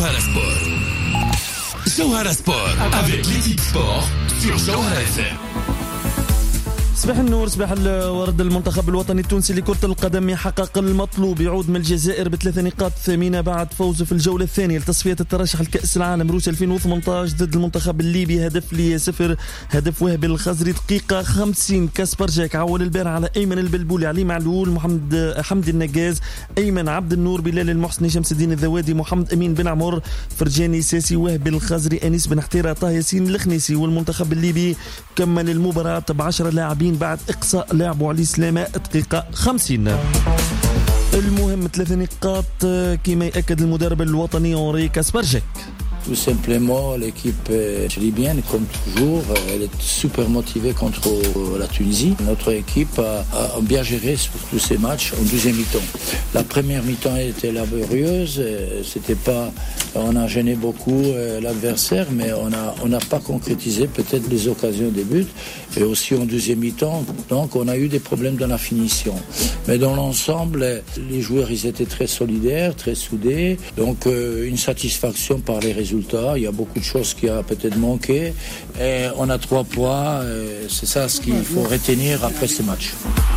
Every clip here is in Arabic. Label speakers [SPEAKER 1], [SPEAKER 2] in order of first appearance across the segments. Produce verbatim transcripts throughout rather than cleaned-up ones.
[SPEAKER 1] Jawhara Sport. Jawhara Sport avec l'équipe sport sur Jawhara F M.
[SPEAKER 2] صباح النور، صباح الورد. المنتخب الوطني التونسي لكرة القدم يحقق المطلوب، يعود من الجزائر بثلاث نقاط ثمينة بعد فوزه في الجولة الثانية لتصفية الترشح لكأس العالم روسيا ألفين وثمانية عشر ضد المنتخب الليبي. هدف لصفر، هدف وهبي الخزري دقيقة خمسين. كاسبر جاك عول البارح على أيمن البلبولي، علي معلول، محمد حمدي النجاز، أيمن عبد النور، بلال المحسني، شمس الدين الذوادي، محمد أمين بن عمر، فرجاني ساسي، وهبي الخزري، أنيس بن حتيرة، طه ياسين الخنيسي. والمنتخب الليبي كمل المباراة بعشرة لاعبين بعد إقصاء لاعب علي سلامة دقيقة خمسين. المهم ثلاث نقاط كما يأكد المدرب الوطني أوري كاسبر جاك.
[SPEAKER 3] Tout simplement, l'équipe libyenne, comme toujours, elle est super motivée contre la Tunisie. Notre équipe a, a bien géré tous ces matchs en deuxième mi-temps. La première mi-temps était laborieuse. C'était pas, on a gêné beaucoup l'adversaire, mais on a, on n'a pas concrétisé peut-être les occasions des buts. Et aussi en deuxième mi-temps, donc on a eu des problèmes dans la finition. Mais dans l'ensemble, les joueurs, ils étaient très solidaires, très soudés. Donc une satisfaction par les résultats. Il y a beaucoup de choses qui a peut-être manqué et on a trois points. C'est ça ce qu'il faut retenir après ce match.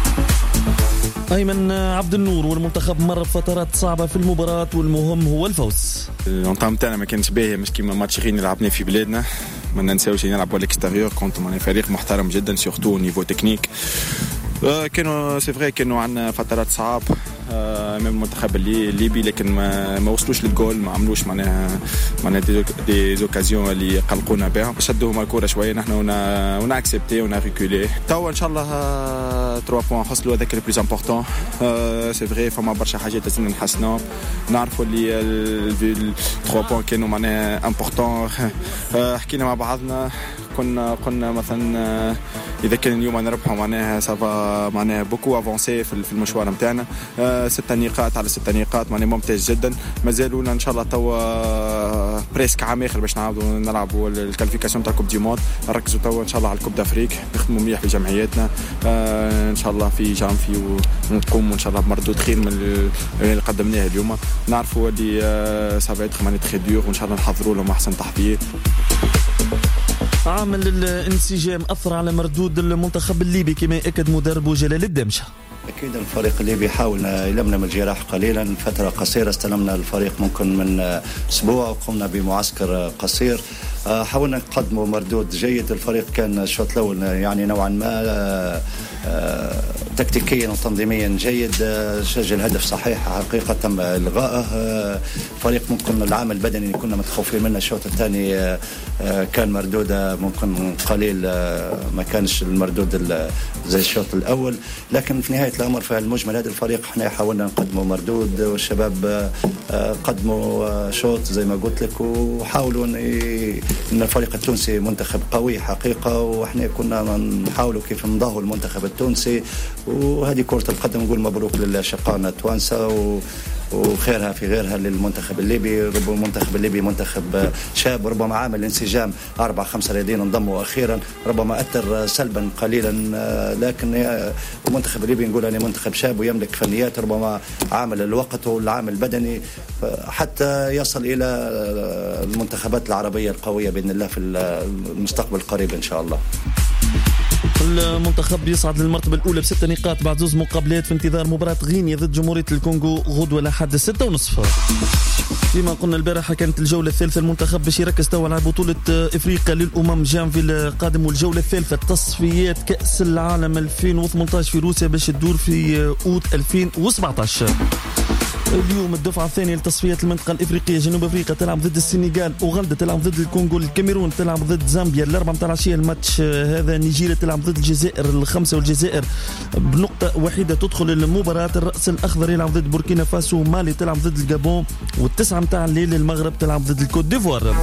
[SPEAKER 2] أيمن عبد النور والمنتخب مر بفترات صعبة في المباراة والمهم هو الفوز.
[SPEAKER 4] الانطام تاعنا ما كانش باهي، مش كيما ماتش غير لعبناه في بلادنا. ما ننساوش نلعبوا على الاكستيريور كنت معنا فريق محترم جدا سورتو نيفو تكنيك. كانوا سي فري كانوا عندنا فترات صعاب امام المنتخب الليبي، لكن ما ما وصلوش للجول، ما عملوش معناها معناها دي زوكازيون اللي قلقونا بها. شدوهم الكره شويه نحن ونا ونا اكسبتي ونا ريكولي. توا ان شاء الله ثلاثة بوان حصلوا، هذاك لو بلوز امبورطون. سي فري فما برشا حاجات لازم نحسنوا، نعرفوا اللي ثلاثة بوان كانوا معناها امبورطون. حكينا مع بعضنا، كنا قلنا مثلا اذا كان اليوم نربحوا معناها سافا معناها بوكو افونسي في المشوار نتاعنا. ستة نقاط على ستة نقاط معناها ممتاز جدا. مازالونا ان شاء الله توا بريسك عام اخر باش نعاودوا نلعبوا الكاليفيكاسيون تاع كوب دي موند. نركزوا توا ان شاء الله على الكوب دافريك، نخدموا مليح في جمعياتنا ان شاء الله في جانفي، ونقوم ان شاء الله بمردود خير من اللي قدمناه اليوم. نعرفوا اللي سافا اتر ماني تري دور وان شاء الله نحضروا لهم احسن تحضير.
[SPEAKER 2] عامل الانسجام أثر على مردود المنتخب الليبي كما يأكد مدربه جلال الدمشة.
[SPEAKER 5] أكيد الفريق الليبي حاول يلمنا من الجراح قليلا فترة قصيرة. استلمنا الفريق ممكن من أسبوع وقمنا بمعسكر قصير. حاولنا نقدموا مردود جيد. الفريق كان الشوط الأول يعني نوعا ما تكتيكيا وتنظيميا جيد. سجل هدف صحيح حقيقة تم إلغائه. فريق ممكن العامل البدني كنا متخوفين منه. الشوط الثاني كان مردوده ممكن قليل، ما كانش المردود زي الشوط الأول، لكن في نهاية الأمر في المجمل هذا الفريق احنا حاولنا نقدموا مردود، والشباب قدموا شوط زي ما قلت لك، وحاولوا ان الفريق التونسي منتخب قوي حقيقة، واحنا كنا نحاولوا كيف نضاهوا المنتخب التونسي. وهذه كرة القدم، نقول مبروك للأشقائنا التوانسة و وخيرها في غيرها للمنتخب الليبي. ربما المنتخب الليبي منتخب شاب، ربما عامل انسجام أربعة خمسة رياضيين انضموا أخيرا، ربما أثر سلبا قليلا، لكن المنتخب الليبي نقول أنه منتخب شاب ويملك فنيات، ربما عامل الوقت والعامل البدني حتى يصل إلى المنتخبات العربية القوية بإذن الله في المستقبل القريب إن شاء الله.
[SPEAKER 2] المنتخب يصعد للمرتبة الأولى بست نقاط بعد زوز مقابلات في انتظار مباراة غينيا ضد جمهورية الكونغو غدوة لحد ستة ونصف. فيما قلنا البارحة كانت الجولة الثالثة، المنتخب باش يركز توا على بطولة إفريقيا للأمم جانفي القادم، والجولة الثالثة تصفيات كأس العالم ألفين وثمانية عشر في روسيا باش تدور في أوت ألفين وسبعة عشر. اليوم الدفعة الثانية لتصفيات المنطقة الإفريقية، جنوب أفريقيا تلعب ضد السنغال، أوغندا تلعب ضد الكونغو، الكاميرون تلعب ضد زامبيا الأربعة متاع العشية الماتش هذا، نيجيريا تلعب ضد الجزائر الخمسة، والجزائر بنقطة وحيدة تدخل المباراة، الرأس الأخضر يلعب ضد بوركينا فاسو، مالي تلعب ضد الجابون، والتسعة متاع الليل المغرب تلعب ضد الكوت ديفوار.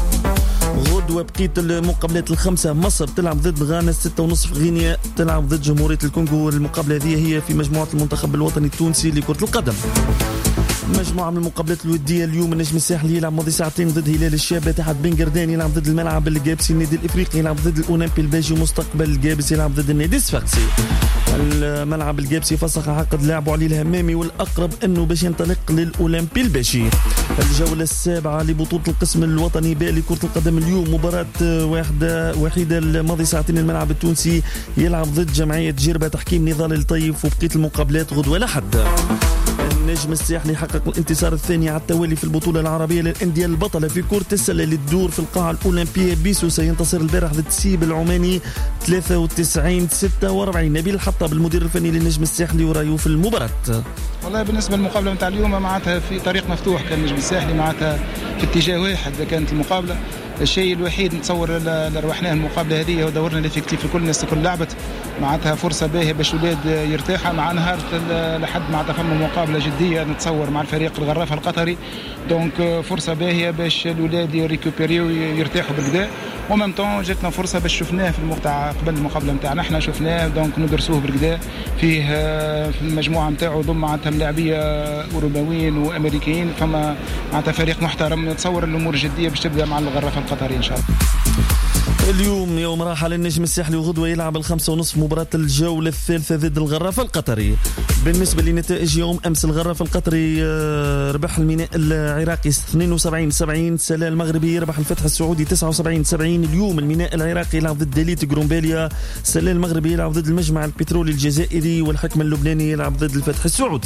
[SPEAKER 2] غدوة بقية المقابلات الخمسة، مصر تلعب ضد غانا ستة ونصف، غينيا تلعب ضد جمهورية الكونغو. المقابلة هذه هي في مجموعة المنتخب الوطني التونسي لكرة القدم. مجموعة من المقابلات الودية اليوم. النجم الساحلي يلعب ماضي ساعتين ضد هلال الشابة تحت بن قردان، يلعب ضد الملعب القابسي. النادي الإفريقي يلعب ضد الأولمبي الباجي. مستقبل القابس يلعب ضد النادي الصفاقسي. الملعب القابسي فسخ عقد لاعب علي الهمامي، والأقرب أنه باش ينطلق للأولمبي الباشي. الجولة السابعة لبطولة القسم الوطني ب لكرة القدم اليوم، مباراة واحدة وحيدة الماضي ساعتين. الملعب التونسي يلعب ضد جمعية جربة تحكيم نضال الطيف، وبقية المقابلات غدوة لحد. النجم الساحلي حقق الانتصار الثاني على التوالي في البطولة العربية للأندية البطلة في كرة السلة للدور في القاعة الأولمبية بسوسة. ينتصر البارح ضد سيب العماني ثلاثة وتسعين ستة وأربعين. نبيل الحطاب المدير الفني للنجم الساحلي ورايه في المباراة.
[SPEAKER 6] والله بالنسبة للمقابلة متاع اليوم معناتها في طريق مفتوح، كان النجم الساحلي معناتها في اتجاه واحد كانت المقابلة. الشيء الوحيد نتصور اللي ربحناه المقابله هذه هو دورنا الافكتيف، الكل الناس الكل لعبت معناتها فرصه باهيه باش الاولاد يرتاحوا مع نهار لحد معناتها فما مقابله جديه نتصور مع الفريق الغرافه القطري، دونك فرصه باهيه باش الاولاد يريكوبيريو ويرتاحوا بالكدا، ومام طون جاتنا فرصه باش شفناه في المقطع قبل المقابله نتاعنا احنا شفناه دونك ندرسوه بالكدا فيه في المجموعه نتاعو ضم معناتها لاعبيه اوروبيين وامريكيين، فما معناتها فريق محترم. نتصور الامور جديه باش تبدا مع الغرافه القطري ان شاء الله.
[SPEAKER 2] اليوم يوم راحة للنجم الساحلي، وغدوة يلعب الخمسة ونصف مباراة الجولة الثالثة ضد الغرافة القطري. بالنسبة لنتائج يوم أمس، الغرافة القطري ربح الميناء العراقي اثنين وسبعين سبعين، سلا المغربي يربح الفتح السعودي تسعة وسبعين سبعين. اليوم الميناء العراقي يلعب ضد دليت جرومباليا، سلا المغربي يلعب ضد المجمع البترولي الجزائري، والحكم اللبناني يلعب ضد الفتح السعودي.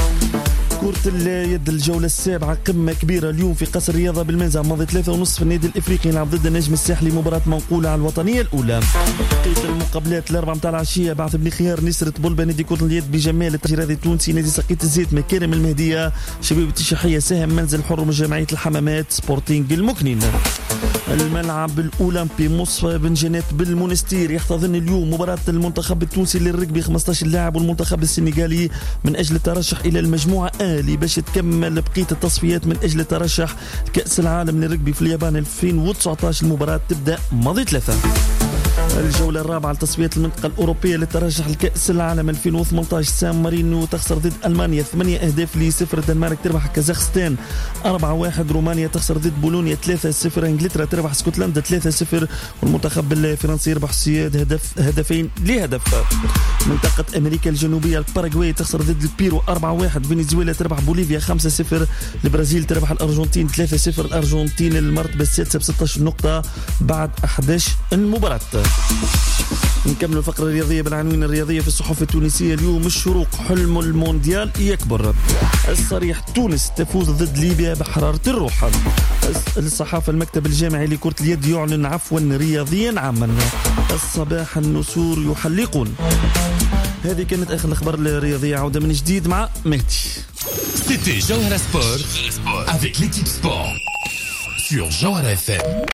[SPEAKER 2] كرة اليد الجولة السابعة، قمة كبيرة اليوم في قصر الرياضة بالمنزع. ماضي ثلاثة ونصف النادي الإفريقي يلعب ضد النجم الساحلي، مباراة منقولة على الوطنية الأولى. بقية المقابلات الأربعة متاع العشية، بعث بن خيار نسرة بولبا، نادي كرة اليد بجمال التجريدي التونسي، نادي سقيت الزيت مكارم المهدية، شباب التشحية سهم منزل حر من جمعية الحمامات سبورتينج المكنين. الملعب الأولمبي مصفى بن جنات بالمونستير يحتضن اليوم مباراة المنتخب التونسي للرجبي خمسة عشر لاعب والمنتخب السنغالي من أجل الترشح إلى المجموعة آلي باش تكمل بقية التصفيات من أجل الترشح كأس العالم للرجبي في اليابان ألفين وتسعة عشر. المباراة تبدأ ماضي ثلاثة. الجولة الرابعة لتصفيات المنطقة الأوروبية للترشح لكأس العالم ألفين وثمانية عشر، سان مارينو تخسر ضد ألمانيا ثمانية أهداف لصفر، الدنمارك تربح كازاخستان أربعة واحد، رومانيا تخسر ضد بولونيا ثلاثة صفر، انجلترا تربح اسكتلندا ثلاثة صفر، والمنتخب الفرنسي يربح السويد هدف هدفين لهدف. منطقة أمريكا الجنوبية، الباراغواي تخسر ضد البيرو أربعة واحد، فنزويلا تربح بوليفيا خمسة صفر، البرازيل تربح الأرجنتين ثلاثة صفر، الأرجنتين المرتبة السادسة ب ستة عشر نقطة بعد أحد عشر المباراة. نكمل الفقرة الرياضية بالعناوين الرياضية في الصحف التونسية اليوم. الشروق، حلم المونديال يكبر. الصريح، تونس تفوز ضد ليبيا بحرارة الروح. الصحافة، المكتب الجامعي لكرة اليد يعلن عفوا رياضيا عاما. الصباح، النسور يحلقون. هذه كانت آخر الأخبار الرياضية، عودة من جديد مع مهدي.
[SPEAKER 1] C'était Jawhara Sport avec l'équipe sport sur Jawhara F M.